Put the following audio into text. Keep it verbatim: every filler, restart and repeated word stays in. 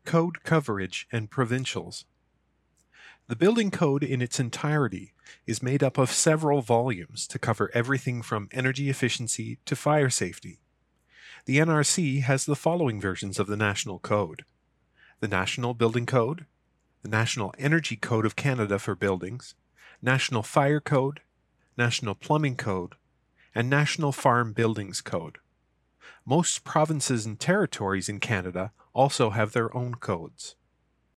Code coverage and provincials. The building code in its entirety is made up of several volumes to cover everything from energy efficiency to fire safety. The N R C has the following versions of the National Code: the National Building Code, the National Energy Code of Canada for buildings, National Fire Code, National Plumbing Code, and National Farm Buildings Code. Most provinces and territories in Canada also have their own codes.